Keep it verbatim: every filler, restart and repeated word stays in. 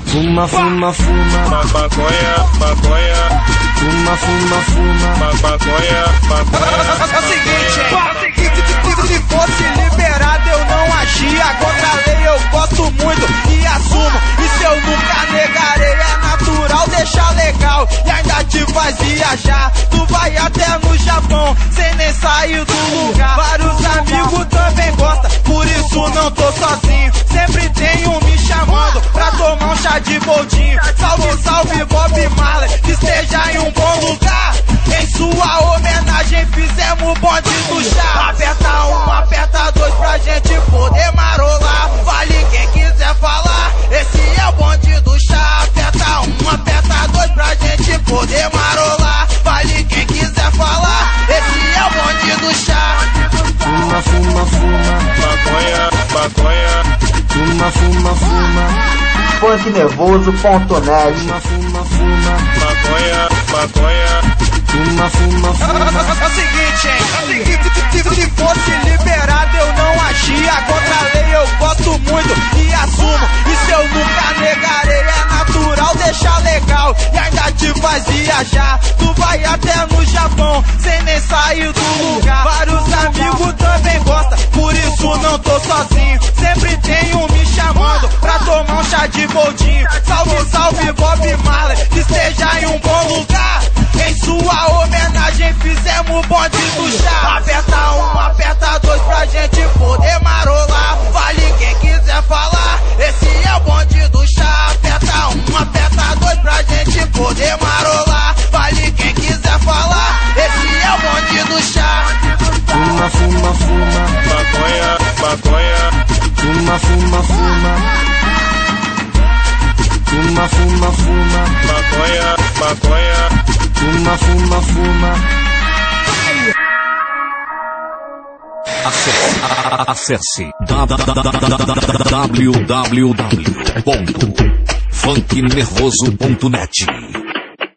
Fuma, fuma, fuma, maconha, maconha. Fuma, fuma, fuma, maconha, maconha. É o seguinte, hein? Se fosse liberado eu não agia contra a lei, eu gosto muito e assumo. Isso eu nunca negarei, é natural deixar legal e ainda te faz viajar. Tu vai até no Japão sem nem sair do lugar. Vários amigos também gostam, por isso não tô sozinho. Sempre tem um me chamando pra tomar um chá de boldinho. Salve, salve Bob Marley, que esteja em um bom lugar. Em sua homenagem fizemos o bonde do chá. Aperta um, aperta dois pra gente poder marolar. Vale quem quiser falar, esse é o bonde do chá. Aperta um, aperta dois pra gente poder marolar. Vale quem quiser falar, esse é o bonde do chá. fuma, fuma, fuma, Maconha, maconha. fuma, fuma, fuma, funk nervoso ponto net. fuma, fuma, fuma, Maconha, maconha. fuma, fuma, fuma. É o seguinte, hein? Se, se, se fosse liberado eu não agia contra a lei, eu gosto muito e assumo. Isso eu nunca negarei, é natural deixar legal e ainda te faz viajar. Tu vai até no Japão sem nem sair do lugar. Vários amigos também gostam, por isso não tô sozinho. Sempre tem um me chamando pra tomar um chá de boldinho. Salve, salve Bob Marley, que esteja em um bom lugar. Em sua homenagem fizemos o bonde do chá. Aperta um, aperta dois pra gente poder marolar. Vale quem quiser falar, esse é o bonde do chá. Aperta um, aperta dois pra gente poder marolar. Vale quem quiser falar, esse é o bonde do chá. Fuma, fuma, fuma, Maconha, maconha. fuma, fuma, fuma, fuma, fuma, fuma, Maconha, maconha. fuma, fuma, fuma. Acesse, acesse w w w ponto funk nervoso ponto net.